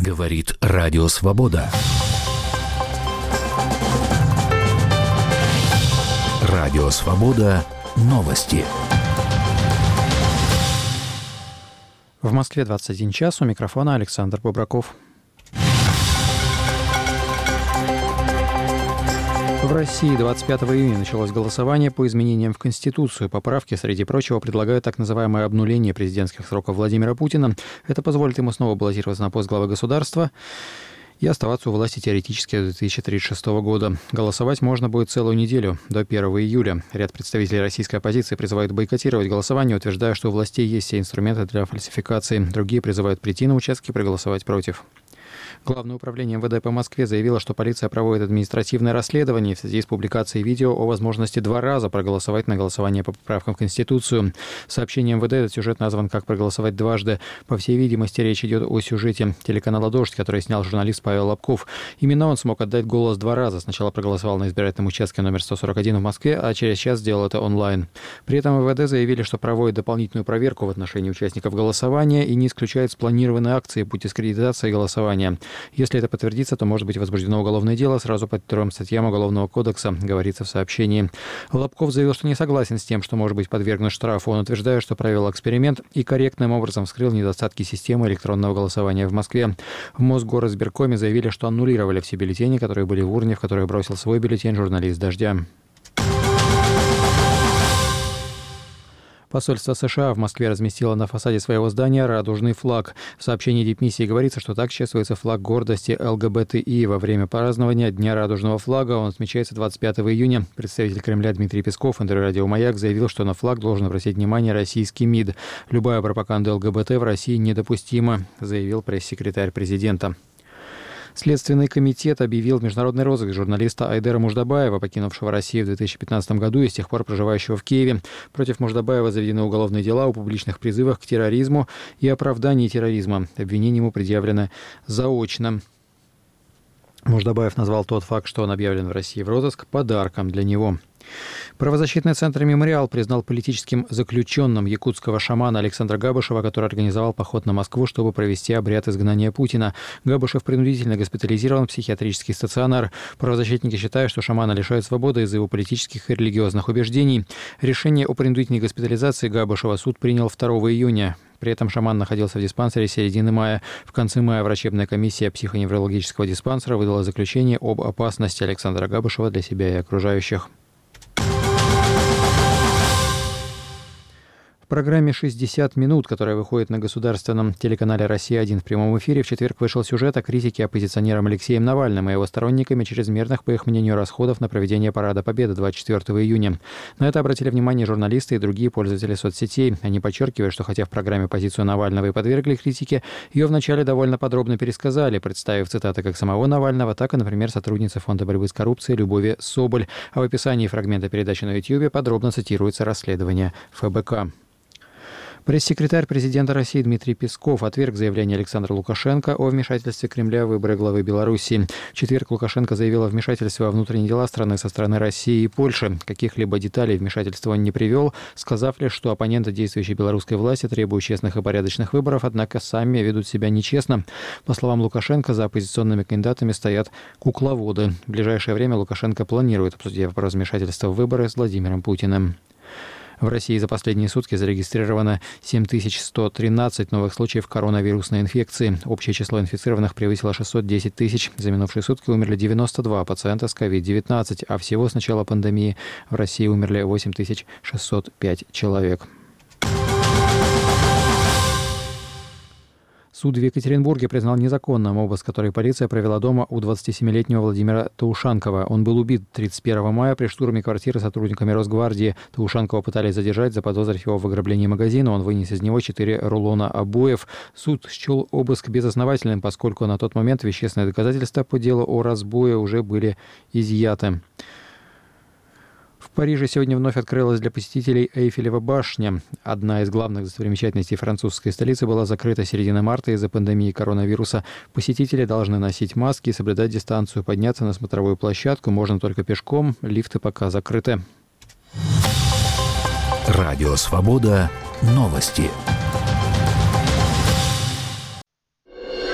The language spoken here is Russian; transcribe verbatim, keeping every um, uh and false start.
Говорит Радио Свобода. Радио Свобода. Новости. В Москве двадцать один час. У микрофона Александр Бобраков. В России двадцать пятого июня началось голосование по изменениям в Конституцию. Поправки, среди прочего, предлагают так называемое обнуление президентских сроков Владимира Путина. Это позволит ему снова баллотироваться на пост главы государства и оставаться у власти теоретически до две тысячи тридцать шестого года. Голосовать можно будет целую неделю, до первого июля. Ряд представителей российской оппозиции призывают бойкотировать голосование, утверждая, что у властей есть все инструменты для фальсификации. Другие призывают прийти на участки и проголосовать против. Главное управление эм вэ дэ по Москве заявило, что полиция проводит административное расследование в связи с публикацией видео о возможности два раза проголосовать на голосование по поправкам в Конституцию. В сообщении эм вэ дэ этот сюжет назван «Как проголосовать дважды». По всей видимости, речь идет о сюжете телеканала «Дождь», который снял журналист Павел Лобков. Именно он смог отдать голос два раза. Сначала проголосовал на избирательном участке номер сто сорок один в Москве, а через час сделал это онлайн. При этом эм вэ дэ заявили, что проводит дополнительную проверку в отношении участников голосования и не исключает спланированные акции по дискредитации голосования. Если это подтвердится, то может быть возбуждено уголовное дело сразу по трем статьям Уголовного кодекса, говорится в сообщении. Лобков заявил, что не согласен с тем, что может быть подвергнут штрафу. Он утверждает, что провел эксперимент и корректным образом вскрыл недостатки системы электронного голосования в Москве. В Мосгоризбиркоме заявили, что аннулировали все бюллетени, которые были в урне, в которой бросил свой бюллетень журналист «Дождя». Посольство США в Москве разместило на фасаде своего здания радужный флаг. В сообщении дипмиссии говорится, что так чествуется флаг гордости эл гэ бэ тэ и. Во время празднования Дня радужного флага, он отмечается двадцать пятого июня. Представитель Кремля Дмитрий Песков в интервью радио «Маяк» заявил, что на флаг должен обратить внимание российский МИД. Любая пропаганда эл гэ бэ тэ в России недопустима, заявил пресс-секретарь президента. Следственный комитет объявил международный розыск журналиста Айдера Муждабаева, покинувшего Россию в две тысячи пятнадцатом году и с тех пор проживающего в Киеве. Против Муждабаева заведены уголовные дела о публичных призывах к терроризму и оправдании терроризма. Обвинение ему предъявлено заочно. Муждабаев назвал тот факт, что он объявлен в России в розыск, подарком для него. Правозащитный центр «Мемориал» признал политическим заключенным якутского шамана Александра Габышева, который организовал поход на Москву, чтобы провести обряд изгнания Путина. Габышев принудительно госпитализирован в психиатрический стационар. Правозащитники считают, что шамана лишают свободы из-за его политических и религиозных убеждений. Решение о принудительной госпитализации Габышева суд принял второго июня. При этом шаман находился в диспансере с середины мая. В конце мая врачебная комиссия психоневрологического диспансера выдала заключение об опасности Александра Габышева для себя и окружающих. В программе «шестьдесят минут», которая выходит на государственном телеканале «Россия один» в прямом эфире, в четверг вышел сюжет о критике оппозиционером Алексеем Навальным и его сторонниками чрезмерных, по их мнению, расходов на проведение Парада Победы двадцать четвертого июня. На это обратили внимание журналисты и другие пользователи соцсетей. Они подчеркивают, что хотя в программе позицию Навального и подвергли критике, ее вначале довольно подробно пересказали, представив цитаты как самого Навального, так и, например, сотрудницы Фонда борьбы с коррупцией Любови Соболь. А в описании фрагмента передачи на Ютьюбе подробно цитируется расследование эф бэ ка. Пресс-секретарь президента России Дмитрий Песков отверг заявление Александра Лукашенко о вмешательстве Кремля в выборы главы Беларуси. В четверг Лукашенко заявил о вмешательстве во внутренние дела страны со стороны России и Польши. Каких-либо деталей вмешательства он не привел, сказав лишь, что оппоненты действующей белорусской власти требуют честных и порядочных выборов, однако сами ведут себя нечестно. По словам Лукашенко, за оппозиционными кандидатами стоят кукловоды. В ближайшее время Лукашенко планирует обсудить вопрос вмешательства в выборы с Владимиром Путиным. В России за последние сутки зарегистрировано семь тысяч сто тринадцать новых случаев коронавирусной инфекции. Общее число инфицированных превысило шестьсот десять тысяч. За минувшие сутки умерли девяносто два пациента с ковид девятнадцать, а всего с начала пандемии в России умерли восемь тысяч шестьсот пять человек. Суд в Екатеринбурге признал незаконным обыск, который полиция провела дома у двадцатисемилетнего Владимира Таушанкова. Он был убит тридцать первого мая при штурме квартиры сотрудниками Росгвардии. Таушанкова пытались задержать, заподозрив его в ограблении магазина. Он вынес из него четыре рулона обоев. Суд счел обыск безосновательным, поскольку на тот момент вещественные доказательства по делу о разбое уже были изъяты. В Париже сегодня вновь открылась для посетителей Эйфелева башня. Одна из главных достопримечательностей французской столицы была закрыта с середины марта из-за пандемии коронавируса. Посетители должны носить маски и соблюдать дистанцию. Подняться на смотровую площадку можно только пешком, лифты пока закрыты. Радио «Свобода». Новости.